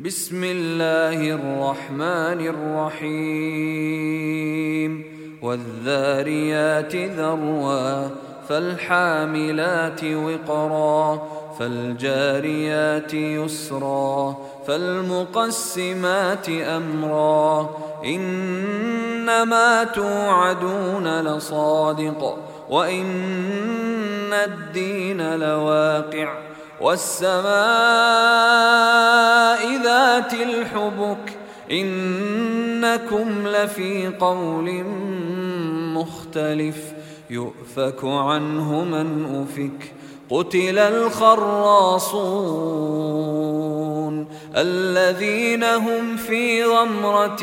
بسم الله الرحمن الرحيم والذاريات ذروا فالحاملات وقرا فالجاريات يسرا فالمقسمات أمرا إنما توعدون لصادق وإن الدين لواقع والسماء ذات الحبك إنكم لفي قول مختلف يؤفك عنه من أفك قتل الخراصون الذين هم في غمرة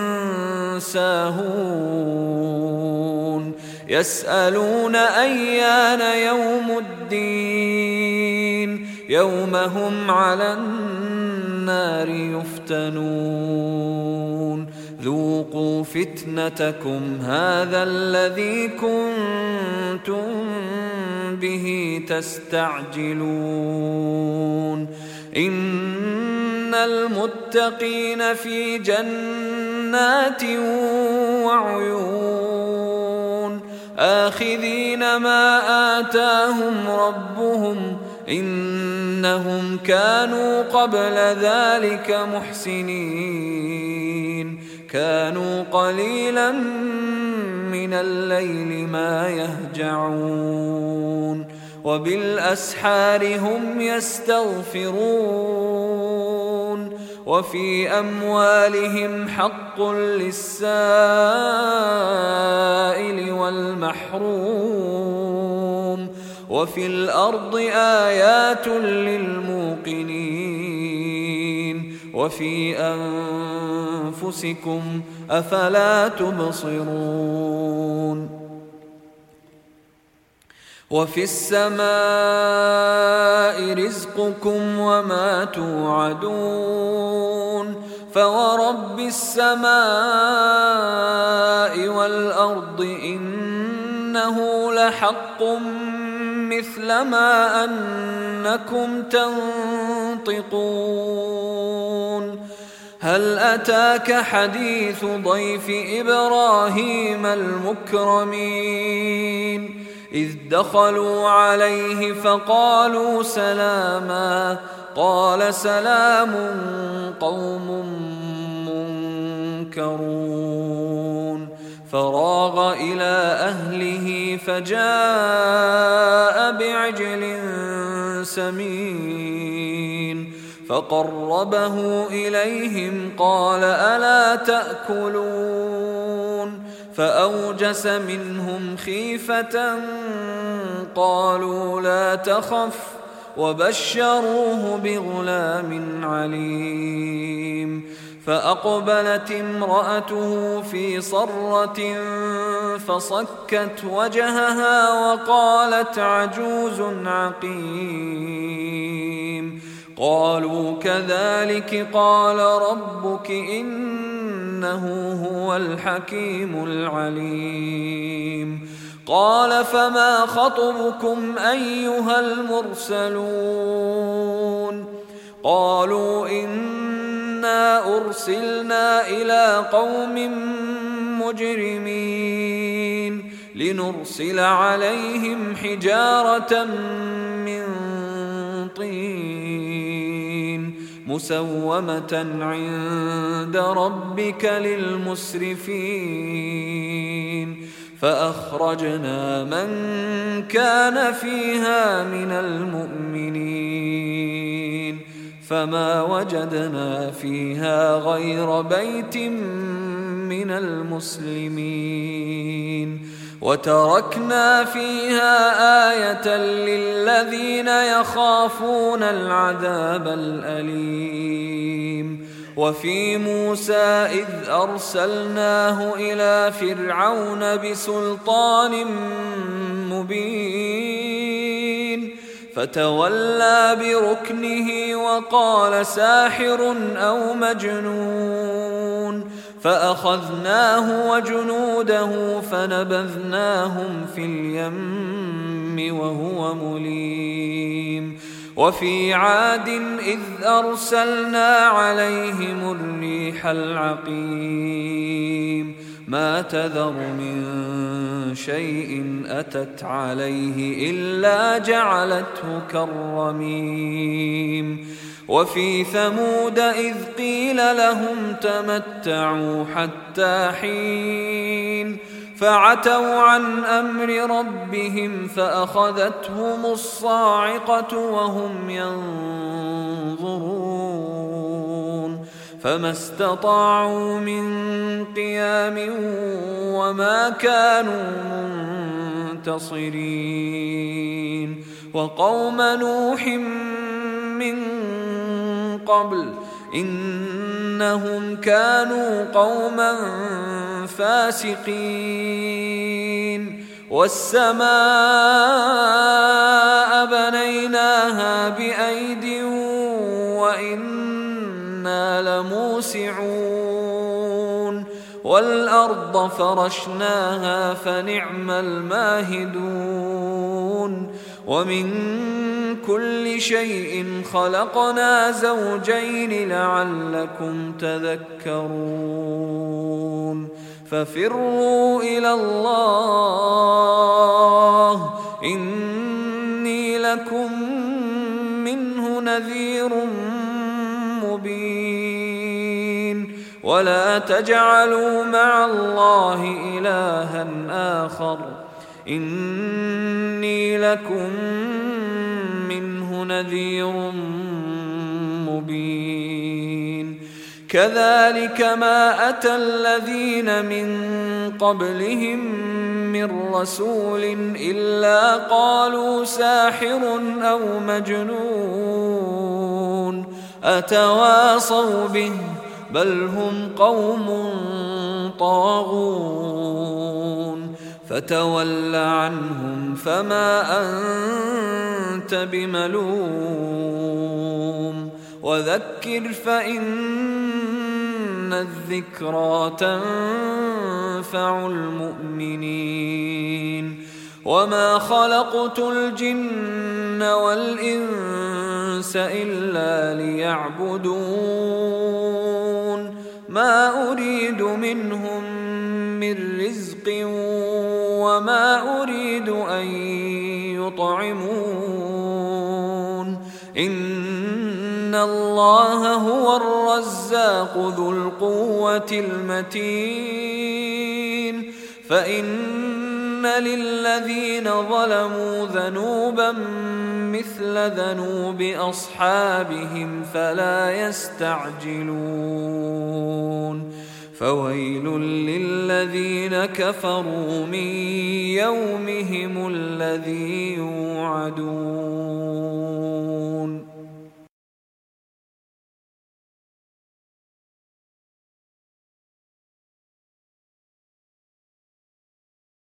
ساهون يسألون أيان يوم الدين يوم هم على النار يفتنون ذوقوا فتنتكم هذا الذي كنتم به تستعجلون إن المتقين في جنات وعيون آخذين ما آتاهم ربهم إنهم كانوا قبل ذلك محسنين كانوا قليلا من الليل ما يهجعون وبالأسحار هم يستغفرون وفي أموالهم حق للسائل والمحروم وفي الأرض آيات للموقنين وفي أنفسكم أفلا تبصرون وفي السماء رزقكم وما توعدون فورب السماء والأرض إنه لحق مثل ما أنكم تنطقون هل أتاك حديث ضيف إبراهيم المكرمين إذ دخلوا عليه فقالوا سلاما قال سلام قوم منكرون فراغ إلى أهله فجاء بعجل سمين فقربه إليهم قال ألا تأكلون فأوجس منهم خيفة قالوا لا تخف وبشروه بغلام عليم فأقبلت امرأته في صرة فصكت وجهها وقالت عجوز عقيم قالوا كذلك قال ربك إنه هو الحكيم العليم قال فما خطبكم أيها المرسلون قالوا إنا أرسلنا إلى قوم مجرمين لنرسل عليهم حجارة من طين مسومة عند ربك للمسرفين فأخرجنا من كان فيها من المؤمنين فما وجدنا فيها غير بيت من المسلمين وتركنا فيها آية للذين يخافون العذاب الأليم وفي موسى إذ أرسلناه إلى فرعون بسلطان مبين فتولى بركنه وقال ساحر أو مجنون فأخذناه وجنوده فنبذناهم في اليم وهو مليم وفي عاد إذ أرسلنا عليهم الريح العقيم ما تذر من شيء أتت عليه إلا جعلته كالرميم وفي ثمود إذ قيل لهم تمتعوا حتى حين فعتوا عن أمر ربهم فأخذتهم الصاعقة وهم ينظرون فما استطاعوا من قيام وما كانوا منتصرين وقوم نوح من قبل إنهم كانوا قوما فاسقين والسماء بنيناها بأيد وإنا لموسعون والأرض فرشناها فنعم الماهدون ومن كل شيء خلقنا زوجين لعلكم تذكرون ففروا إلى الله إني لكم منه نذير مبين ولا تجعلوا مع الله إلها آخر إني لكم منه نذير مبين كذلك ما أتى الذين من قبلهم من رسول إلا قالوا ساحر أو مجنون أتواصوا به بل هم قوم طاغون فتول عنهم فما أنت بملوم وذكر فإن الذكرى تنفع المؤمنين وما خلقت الجن والإنس إلا ليعبدون ما أريد منهم من رزق وما أريد أن يطعمون إن الله هو الرزاق ذو القوة المتين فإن للذين ظلموا ذنوبا مثل ذنوب أصحابهم فلا يستعجلون فويل للذين كفروا من يومهم الذي يوعدون